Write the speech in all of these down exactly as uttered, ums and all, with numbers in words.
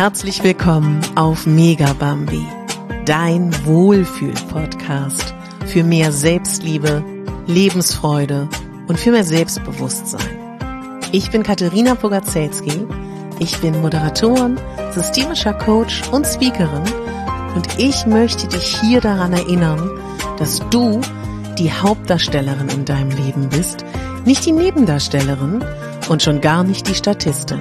Herzlich willkommen auf Mega Bambi, dein Wohlfühl-Podcast für mehr Selbstliebe, Lebensfreude und für mehr Selbstbewusstsein. Ich bin Katharina Pogacelski, ich bin Moderatorin, systemischer Coach und Speakerin und ich möchte dich hier daran erinnern, dass du die Hauptdarstellerin in deinem Leben bist, nicht die Nebendarstellerin und schon gar nicht die Statistin.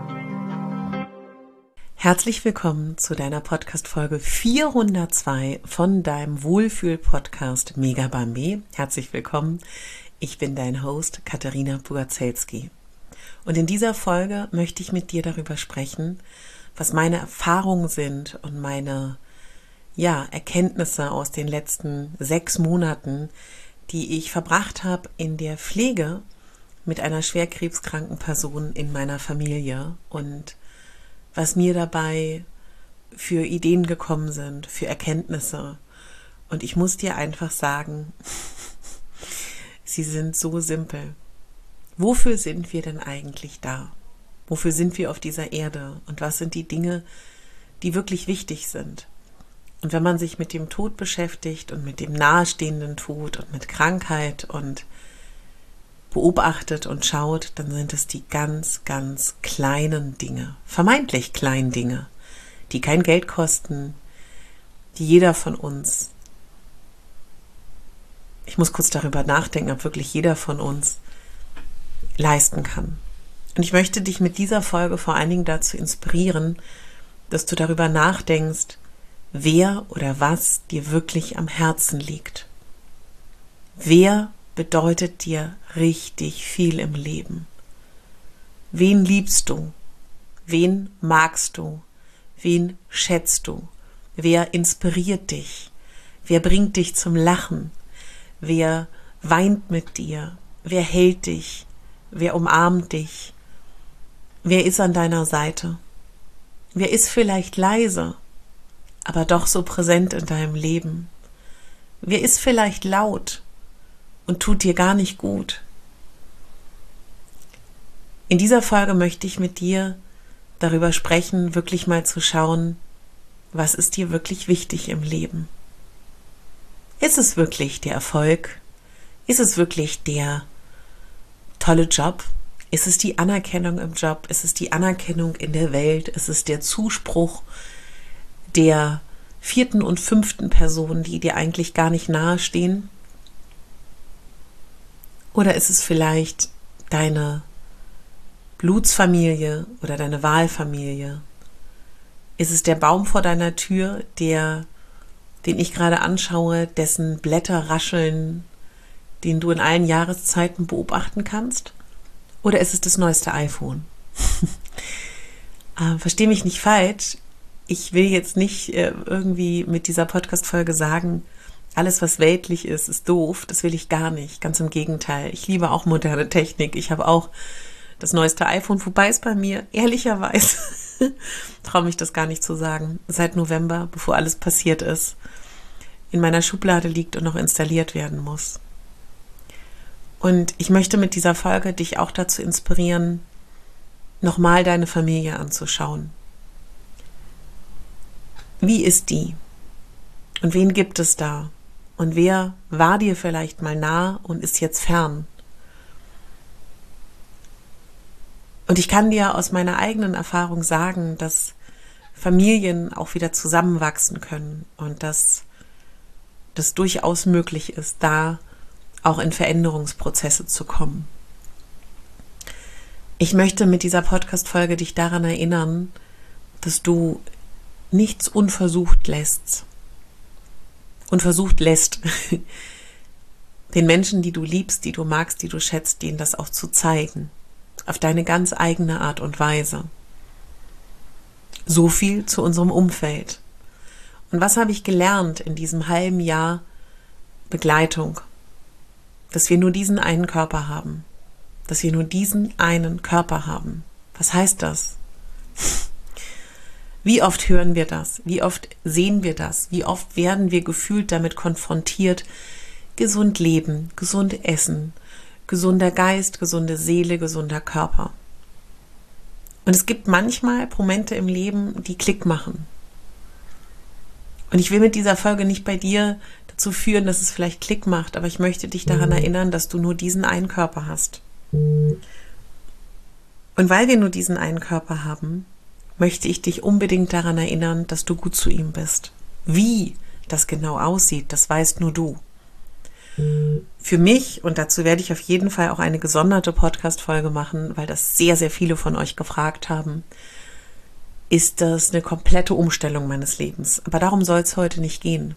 Herzlich willkommen zu deiner Podcast-Folge vierhundertzwei von deinem Wohlfühl-Podcast Mega Bambi. Herzlich willkommen, ich bin dein Host Katharina Pogacelski. Und in dieser Folge möchte ich mit dir darüber sprechen, was meine Erfahrungen sind und meine ja, Erkenntnisse aus den letzten sechs Monaten, die ich verbracht habe in der Pflege mit einer schwer krebskranken Person in meiner Familie und was mir dabei für Ideen gekommen sind, für Erkenntnisse. Und ich muss dir einfach sagen, sie sind so simpel. Wofür sind wir denn eigentlich da? Wofür sind wir auf dieser Erde? Und was sind die Dinge, die wirklich wichtig sind? Und wenn man sich mit dem Tod beschäftigt und mit dem nahestehenden Tod und mit Krankheit und beobachtet und schaut, dann sind es die ganz, ganz kleinen Dinge, vermeintlich kleinen Dinge, die kein Geld kosten, die jeder von uns, ich muss kurz darüber nachdenken, ob wirklich jeder von uns leisten kann. Und ich möchte dich mit dieser Folge vor allen Dingen dazu inspirieren, dass du darüber nachdenkst, wer oder was dir wirklich am Herzen liegt. Wer bedeutet dir richtig viel im Leben? Wen liebst du? Wen magst du? Wen schätzt du? Wer inspiriert dich? Wer bringt dich zum Lachen? Wer weint mit dir? Wer hält dich? Wer umarmt dich? Wer ist an deiner Seite? Wer ist vielleicht leise, aber doch so präsent in deinem Leben? Wer ist vielleicht laut und tut dir gar nicht gut? In dieser Folge möchte ich mit dir darüber sprechen, wirklich mal zu schauen, was ist dir wirklich wichtig im Leben? Ist es wirklich der Erfolg? Ist es wirklich der tolle Job? Ist es die Anerkennung im Job? Ist es die Anerkennung in der Welt? Ist es der Zuspruch der vierten und fünften Person, die dir eigentlich gar nicht nahe stehen? Oder ist es vielleicht deine Blutsfamilie oder deine Wahlfamilie? Ist es der Baum vor deiner Tür, der, den ich gerade anschaue, dessen Blätter rascheln, den du in allen Jahreszeiten beobachten kannst? Oder ist es das neueste iPhone? äh, versteh mich nicht falsch. Ich will jetzt nicht äh, irgendwie mit dieser Podcast-Folge sagen, alles, was weltlich ist, ist doof. Das will ich gar nicht. Ganz im Gegenteil. Ich liebe auch moderne Technik. Ich habe auch das neueste iPhone, wobei es bei mir, ehrlicherweise, traue mich das gar nicht zu sagen, seit November, bevor alles passiert ist, in meiner Schublade liegt und noch installiert werden muss. Und ich möchte mit dieser Folge dich auch dazu inspirieren, nochmal deine Familie anzuschauen. Wie ist die? Und wen gibt es da? Und wer war dir vielleicht mal nah und ist jetzt fern? Und ich kann dir aus meiner eigenen Erfahrung sagen, dass Familien auch wieder zusammenwachsen können und dass das durchaus möglich ist, da auch in Veränderungsprozesse zu kommen. Ich möchte mit dieser Podcast-Folge dich daran erinnern, dass du nichts unversucht lässt. Unversucht lässt. Den Menschen, die du liebst, die du magst, die du schätzt, denen das auch zu zeigen. Auf deine ganz eigene Art und Weise. So viel zu unserem Umfeld. Und was habe ich gelernt in diesem halben Jahr Begleitung? Dass wir nur diesen einen Körper haben. Dass wir nur diesen einen Körper haben. Was heißt das? Wie oft hören wir das? Wie oft sehen wir das? Wie oft werden wir gefühlt damit konfrontiert? Gesund leben, gesund essen, gesunder Geist, gesunde Seele, gesunder Körper. Und es gibt manchmal Momente im Leben, die Klick machen. Und ich will mit dieser Folge nicht bei dir dazu führen, dass es vielleicht Klick macht, aber ich möchte dich daran erinnern, dass du nur diesen einen Körper hast. Und weil wir nur diesen einen Körper haben, möchte ich dich unbedingt daran erinnern, dass du gut zu ihm bist. Wie das genau aussieht, das weißt nur du. Für mich, und dazu werde ich auf jeden Fall auch eine gesonderte Podcast-Folge machen, weil das sehr, sehr viele von euch gefragt haben, ist das eine komplette Umstellung meines Lebens. Aber darum soll es heute nicht gehen.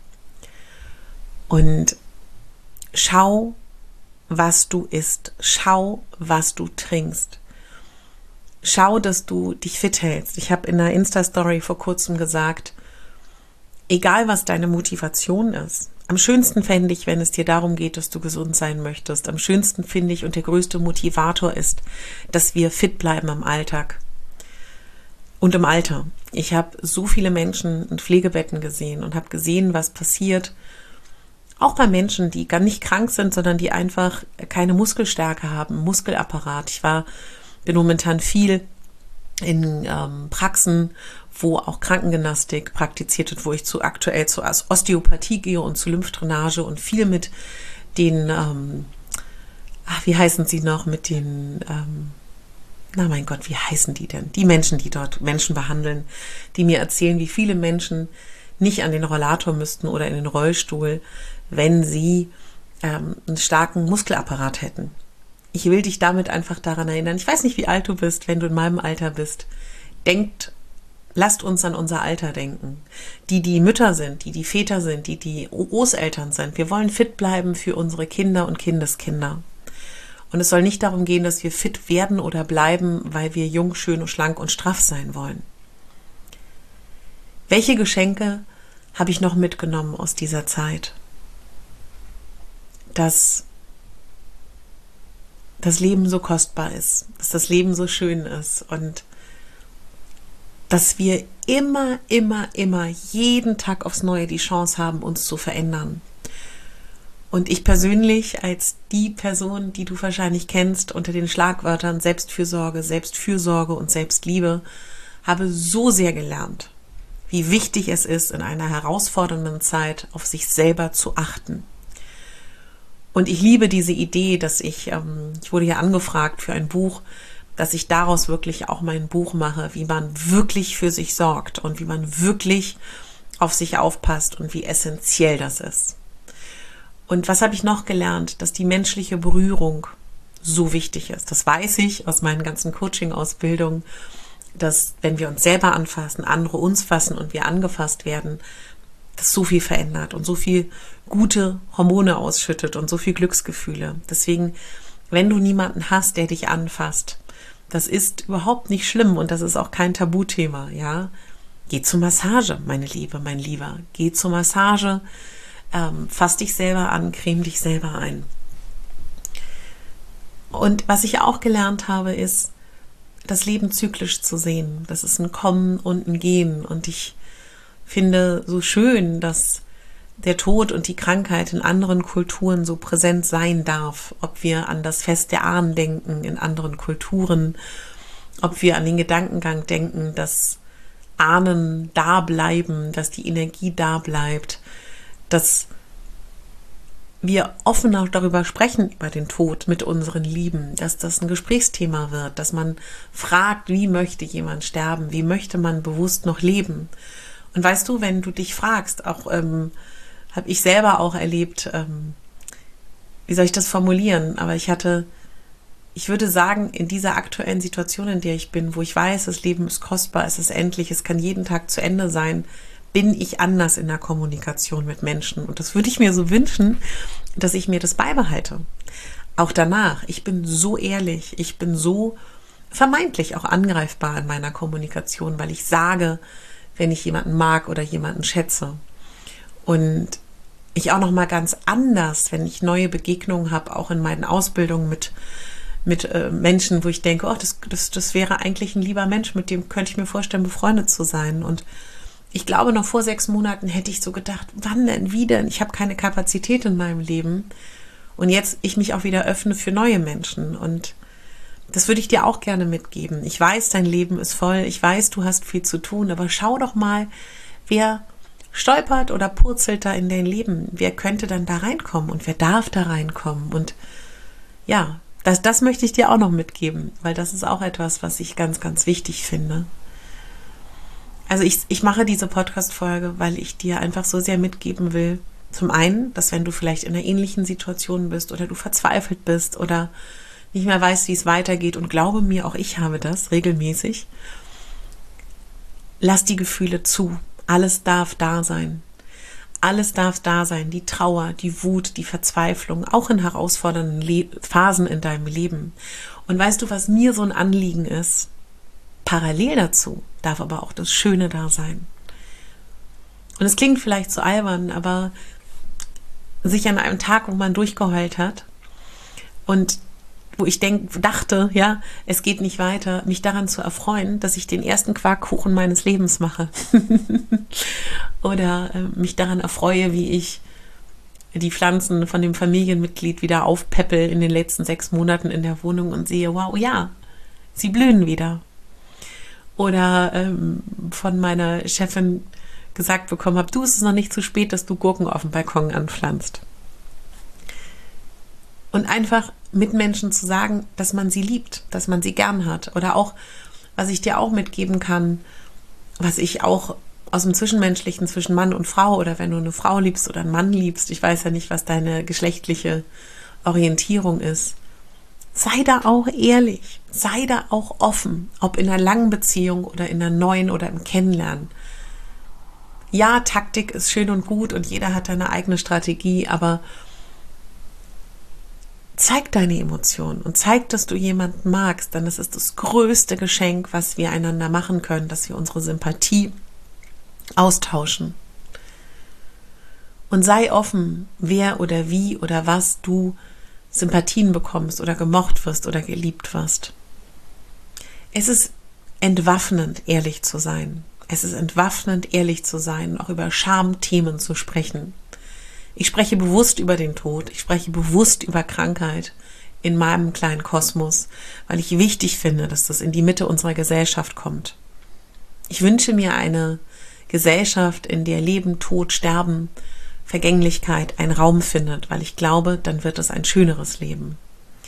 Und schau, was du isst. Schau, was du trinkst. Schau, dass du dich fit hältst. Ich habe in einer Insta-Story vor kurzem gesagt, egal was deine Motivation ist, am schönsten fände ich, wenn es dir darum geht, dass du gesund sein möchtest. Am schönsten finde ich und der größte Motivator ist, dass wir fit bleiben im Alltag und im Alter. Ich habe so viele Menschen in Pflegebetten gesehen und habe gesehen, was passiert. Auch bei Menschen, die gar nicht krank sind, sondern die einfach keine Muskelstärke haben, Muskelapparat. Ich war, bin momentan viel in ähm, Praxen, wo auch Krankengymnastik praktiziert wird, wo ich zu aktuell zu Osteopathie gehe und zu Lymphdrainage und viel mit den, ähm, ach, wie heißen sie noch, mit den, ähm, na mein Gott, wie heißen die denn? Die Menschen, die dort Menschen behandeln, die mir erzählen, wie viele Menschen nicht an den Rollator müssten oder in den Rollstuhl, wenn sie ähm, einen starken Muskelapparat hätten. Ich will dich damit einfach daran erinnern, ich weiß nicht, wie alt du bist, wenn du in meinem Alter bist, denkt, lasst uns an unser Alter denken. Die, die Mütter sind, die, die Väter sind, die, die Großeltern sind. Wir wollen fit bleiben für unsere Kinder und Kindeskinder. Und es soll nicht darum gehen, dass wir fit werden oder bleiben, weil wir jung, schön und schlank und straff sein wollen. Welche Geschenke habe ich noch mitgenommen aus dieser Zeit? Dass das Leben so kostbar ist, dass das Leben so schön ist und dass wir immer, immer, immer jeden Tag aufs Neue die Chance haben, uns zu verändern. Und ich persönlich als die Person, die du wahrscheinlich kennst, unter den Schlagwörtern Selbstfürsorge, Selbstfürsorge und Selbstliebe, habe so sehr gelernt, wie wichtig es ist, in einer herausfordernden Zeit auf sich selber zu achten. Und ich liebe diese Idee, dass ich, ähm, ich wurde ja angefragt für ein Buch, dass ich daraus wirklich auch mein Buch mache, wie man wirklich für sich sorgt und wie man wirklich auf sich aufpasst und wie essentiell das ist. Und was habe ich noch gelernt? Dass die menschliche Berührung so wichtig ist. Das weiß ich aus meinen ganzen Coaching-Ausbildungen, dass wenn wir uns selber anfassen, andere uns fassen und wir angefasst werden, das so viel verändert und so viel gute Hormone ausschüttet und so viel Glücksgefühle. Deswegen, wenn du niemanden hast, der dich anfasst, das ist überhaupt nicht schlimm und das ist auch kein Tabuthema, ja. Geh zur Massage, meine Liebe, mein Lieber. Geh zur Massage, ähm, fass dich selber an, creme dich selber ein. Und was ich auch gelernt habe, ist, das Leben zyklisch zu sehen. Das ist ein Kommen und ein Gehen. Und ich finde so schön, dass der Tod und die Krankheit in anderen Kulturen so präsent sein darf. Ob wir an das Fest der Ahnen denken in anderen Kulturen, ob wir an den Gedankengang denken, dass Ahnen da bleiben, dass die Energie da bleibt, dass wir offener darüber sprechen, über den Tod mit unseren Lieben, dass das ein Gesprächsthema wird, dass man fragt, wie möchte jemand sterben, wie möchte man bewusst noch leben. Und weißt du, wenn du dich fragst, auch ähm, habe ich selber auch erlebt, ähm, wie soll ich das formulieren, aber ich hatte, ich würde sagen, in dieser aktuellen Situation, in der ich bin, wo ich weiß, das Leben ist kostbar, es ist endlich, es kann jeden Tag zu Ende sein, bin ich anders in der Kommunikation mit Menschen. Und das würde ich mir so wünschen, dass ich mir das beibehalte. Auch danach, ich bin so ehrlich, ich bin so vermeintlich auch angreifbar in meiner Kommunikation, weil ich sage, wenn ich jemanden mag oder jemanden schätze. Und ich auch noch mal ganz anders, wenn ich neue Begegnungen habe, auch in meinen Ausbildungen mit, mit äh, Menschen, wo ich denke, oh, das, das, das wäre eigentlich ein lieber Mensch, mit dem könnte ich mir vorstellen, befreundet zu sein. Und ich glaube, noch vor sechs Monaten hätte ich so gedacht, wann denn, wie denn? Ich habe keine Kapazität in meinem Leben. Und jetzt ich mich auch wieder öffne für neue Menschen. Und das würde ich dir auch gerne mitgeben. Ich weiß, dein Leben ist voll. Ich weiß, du hast viel zu tun. Aber schau doch mal, wer stolpert oder purzelt da in dein Leben. Wer könnte dann da reinkommen und wer darf da reinkommen? Und ja, das, das möchte ich dir auch noch mitgeben, weil das ist auch etwas, was ich ganz, ganz wichtig finde. Also ich, ich mache diese Podcast-Folge, weil ich dir einfach so sehr mitgeben will. Zum einen, dass wenn du vielleicht in einer ähnlichen Situation bist oder du verzweifelt bist oder nicht mehr weißt, wie es weitergeht, und glaube mir, auch ich habe das regelmäßig, lass die Gefühle zu. Alles darf da sein. Alles darf da sein. Die Trauer, die Wut, die Verzweiflung, auch in herausfordernden Le- Phasen in deinem Leben. Und weißt du, was mir so ein Anliegen ist? Parallel dazu darf aber auch das Schöne da sein. Und es klingt vielleicht so albern, aber sich an einem Tag, wo man durchgeheult hat und wo ich denk, dachte, ja, es geht nicht weiter, mich daran zu erfreuen, dass ich den ersten Quarkkuchen meines Lebens mache. Oder äh, mich daran erfreue, wie ich die Pflanzen von dem Familienmitglied wieder aufpeppel in den letzten sechs Monaten in der Wohnung und sehe, wow, ja, sie blühen wieder. Oder ähm, von meiner Chefin gesagt bekommen habe, du, es ist noch nicht zu spät, dass du Gurken auf dem Balkon anpflanzt. Und einfach mit Menschen zu sagen, dass man sie liebt, dass man sie gern hat. Oder auch, was ich dir auch mitgeben kann, was ich auch aus dem Zwischenmenschlichen zwischen Mann und Frau, oder wenn du eine Frau liebst oder einen Mann liebst, ich weiß ja nicht, was deine geschlechtliche Orientierung ist, sei da auch ehrlich, sei da auch offen, ob in einer langen Beziehung oder in einer neuen oder im Kennenlernen. Ja, Taktik ist schön und gut und jeder hat eine eigene Strategie, aber zeig deine Emotionen und zeig, dass du jemanden magst, denn das ist das größte Geschenk, was wir einander machen können, dass wir unsere Sympathie austauschen. Und sei offen, wer oder wie oder was du Sympathien bekommst oder gemocht wirst oder geliebt wirst. Es ist entwaffnend, ehrlich zu sein. Es ist entwaffnend, ehrlich zu sein, auch über Schamthemen zu sprechen. Ich spreche bewusst über den Tod, ich spreche bewusst über Krankheit in meinem kleinen Kosmos, weil ich wichtig finde, dass das in die Mitte unserer Gesellschaft kommt. Ich wünsche mir eine Gesellschaft, in der Leben, Tod, Sterben, Vergänglichkeit einen Raum findet, weil ich glaube, dann wird es ein schöneres Leben.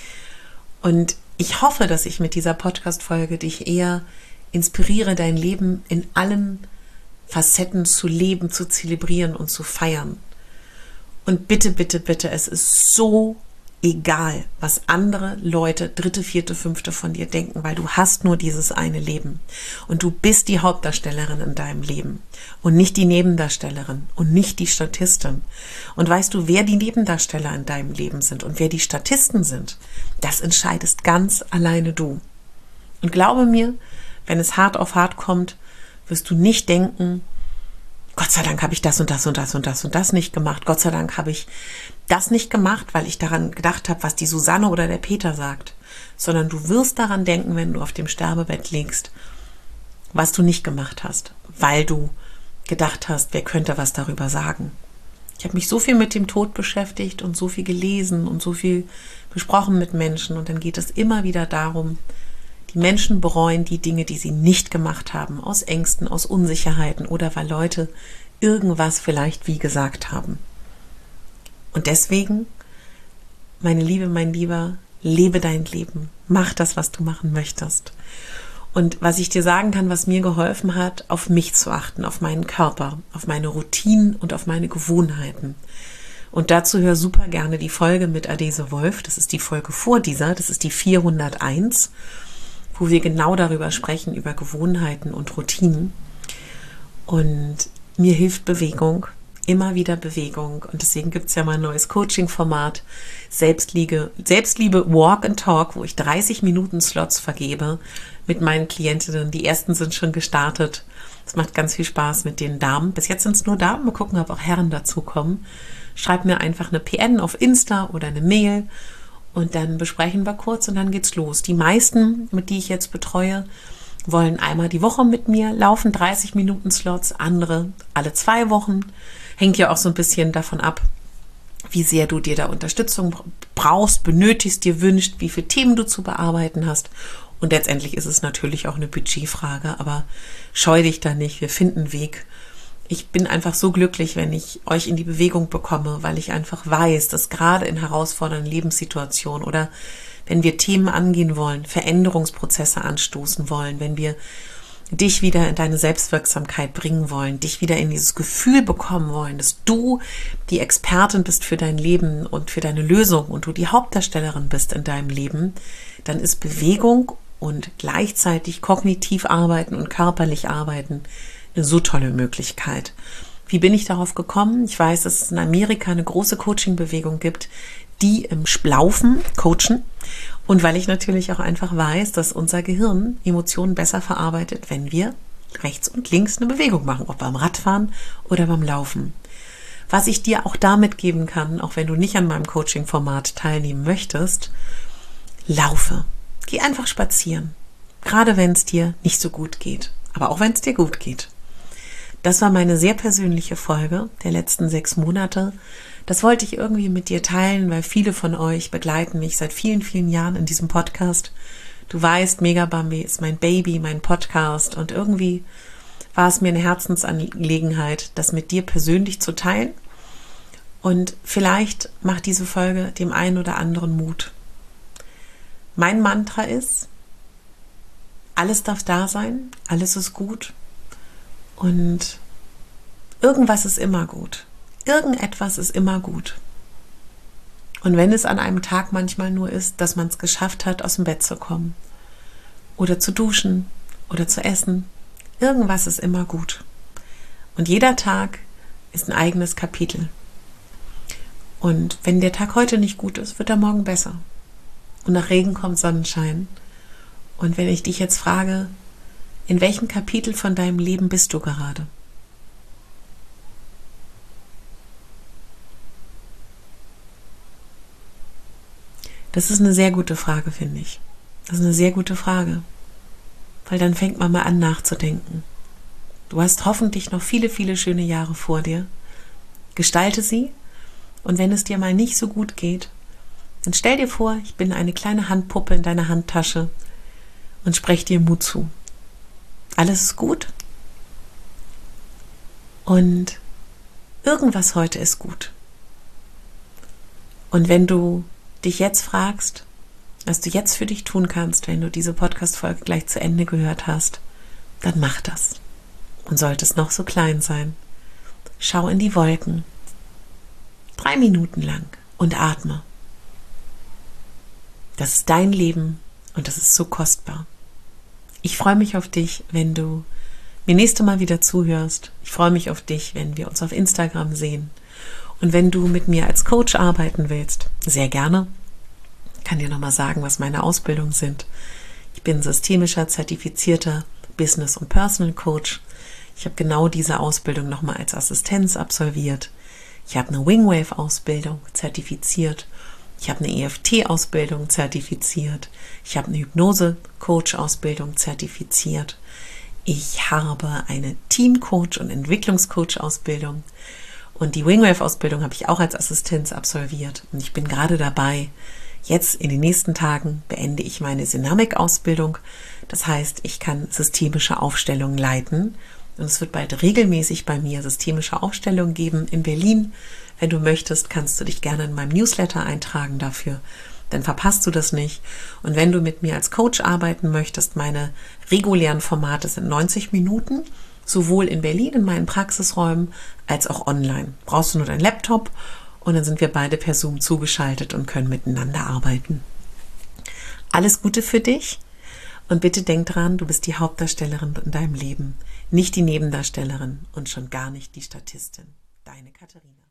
Und ich hoffe, dass ich mit dieser Podcast-Folge dich eher inspiriere, dein Leben in allen Facetten zu leben, zu zelebrieren und zu feiern. Und bitte, bitte, bitte, es ist so egal, was andere Leute, dritte, vierte, fünfte von dir denken, weil du hast nur dieses eine Leben. Und du bist die Hauptdarstellerin in deinem Leben und nicht die Nebendarstellerin und nicht die Statistin. Und weißt du, wer die Nebendarsteller in deinem Leben sind und wer die Statisten sind, das entscheidest ganz alleine du. Und glaube mir, wenn es hart auf hart kommt, wirst du nicht denken, Gott sei Dank habe ich das und das und das und das und das nicht gemacht. Gott sei Dank habe ich das nicht gemacht, weil ich daran gedacht habe, was die Susanne oder der Peter sagt. Sondern du wirst daran denken, wenn du auf dem Sterbebett liegst, was du nicht gemacht hast, weil du gedacht hast, wer könnte was darüber sagen. Ich habe mich so viel mit dem Tod beschäftigt und so viel gelesen und so viel besprochen mit Menschen. Und dann geht es immer wieder darum, die Menschen bereuen die Dinge, die sie nicht gemacht haben, aus Ängsten, aus Unsicherheiten oder weil Leute irgendwas vielleicht wie gesagt haben. Und deswegen, meine Liebe, mein Lieber, lebe dein Leben. Mach das, was du machen möchtest. Und was ich dir sagen kann, was mir geholfen hat, auf mich zu achten, auf meinen Körper, auf meine Routinen und auf meine Gewohnheiten. Und dazu hör super gerne die Folge mit Adese Wolf. Das ist die Folge vor dieser, das ist die vierhunderteins, wo wir genau darüber sprechen, über Gewohnheiten und Routinen. Und mir hilft Bewegung, immer wieder Bewegung. Und deswegen gibt es ja mal ein neues Coaching-Format, Selbstliebe, Selbstliebe Walk and Talk, wo ich dreißig Minuten Slots vergebe mit meinen Klientinnen. Die ersten sind schon gestartet. Es macht ganz viel Spaß mit den Damen. Bis jetzt sind es nur Damen. Mal gucken, ob auch Herren dazukommen. Schreib mir einfach eine P N auf Insta oder eine Mail. Und dann besprechen wir kurz und dann geht's los. Die meisten, mit die ich jetzt betreue, wollen einmal die Woche mit mir laufen, dreißig Minuten Slots, andere alle zwei Wochen. Hängt ja auch so ein bisschen davon ab, wie sehr du dir da Unterstützung brauchst, benötigst, dir wünscht, wie viele Themen du zu bearbeiten hast. Und letztendlich ist es natürlich auch eine Budgetfrage, aber scheu dich da nicht, wir finden einen Weg. Ich bin einfach so glücklich, wenn ich euch in die Bewegung bekomme, weil ich einfach weiß, dass gerade in herausfordernden Lebenssituationen oder wenn wir Themen angehen wollen, Veränderungsprozesse anstoßen wollen, wenn wir dich wieder in deine Selbstwirksamkeit bringen wollen, dich wieder in dieses Gefühl bekommen wollen, dass du die Expertin bist für dein Leben und für deine Lösung und du die Hauptdarstellerin bist in deinem Leben, dann ist Bewegung und gleichzeitig kognitiv arbeiten und körperlich arbeiten eine so tolle Möglichkeit. Wie bin ich darauf gekommen? Ich weiß, dass es in Amerika eine große Coaching-Bewegung gibt, die im Laufen coachen. Und weil ich natürlich auch einfach weiß, dass unser Gehirn Emotionen besser verarbeitet, wenn wir rechts und links eine Bewegung machen, ob beim Radfahren oder beim Laufen. Was ich dir auch damit geben kann, auch wenn du nicht an meinem Coaching-Format teilnehmen möchtest, laufe. Geh einfach spazieren. Gerade wenn es dir nicht so gut geht, aber auch wenn es dir gut geht. Das war meine sehr persönliche Folge der letzten sechs Monate. Das wollte ich irgendwie mit dir teilen, weil viele von euch begleiten mich seit vielen, vielen Jahren in diesem Podcast. Du weißt, Mega Bambi ist mein Baby, mein Podcast und irgendwie war es mir eine Herzensangelegenheit, das mit dir persönlich zu teilen. Und vielleicht macht diese Folge dem einen oder anderen Mut. Mein Mantra ist, alles darf da sein, alles ist gut und irgendwas ist immer gut. Irgendetwas ist immer gut. Und wenn es an einem Tag manchmal nur ist, dass man es geschafft hat, aus dem Bett zu kommen oder zu duschen oder zu essen, irgendwas ist immer gut. Und jeder Tag ist ein eigenes Kapitel. Und wenn der Tag heute nicht gut ist, wird er morgen besser. Und nach Regen kommt Sonnenschein. Und wenn ich dich jetzt frage, in welchem Kapitel von deinem Leben bist du gerade? Das ist eine sehr gute Frage, finde ich. Das ist eine sehr gute Frage. Weil dann fängt man mal an nachzudenken. Du hast hoffentlich noch viele, viele schöne Jahre vor dir. Gestalte sie. Und wenn es dir mal nicht so gut geht, dann stell dir vor, ich bin eine kleine Handpuppe in deiner Handtasche und sprech dir Mut zu. Alles ist gut. Und irgendwas heute ist gut. Und wenn du dich jetzt fragst, was du jetzt für dich tun kannst, wenn du diese Podcast-Folge gleich zu Ende gehört hast, dann mach das. Und sollte es noch so klein sein, schau in die Wolken. Drei Minuten lang und atme. Das ist dein Leben und das ist so kostbar. Ich freue mich auf dich, wenn du mir nächste Mal wieder zuhörst. Ich freue mich auf dich, wenn wir uns auf Instagram sehen. Und wenn du mit mir als Coach arbeiten willst, sehr gerne. Ich kann dir nochmal sagen, was meine Ausbildungen sind. Ich bin systemischer, zertifizierter Business- und Personal Coach. Ich habe genau diese Ausbildung nochmal als Assistenz absolviert. Ich habe eine Wingwave-Ausbildung zertifiziert. Ich habe eine E F T-Ausbildung zertifiziert. Ich habe eine Hypnose-Coach-Ausbildung zertifiziert. Ich habe eine Team-Coach- und Entwicklungscoach-Ausbildung. Und die Wingwave-Ausbildung habe ich auch als Assistenz absolviert. Und ich bin gerade dabei, jetzt in den nächsten Tagen beende ich meine Dynamik-Ausbildung. Das heißt, ich kann systemische Aufstellungen leiten. Und es wird bald regelmäßig bei mir systemische Aufstellungen geben in Berlin. Wenn du möchtest, kannst du dich gerne in meinem Newsletter eintragen dafür. Dann verpasst du das nicht. Und wenn du mit mir als Coach arbeiten möchtest, meine regulären Formate sind neunzig Minuten, sowohl in Berlin in meinen Praxisräumen als auch online. Brauchst du nur deinen Laptop und dann sind wir beide per Zoom zugeschaltet und können miteinander arbeiten. Alles Gute für dich und bitte denk dran, du bist die Hauptdarstellerin in deinem Leben, nicht die Nebendarstellerin und schon gar nicht die Statistin. Deine Katharina.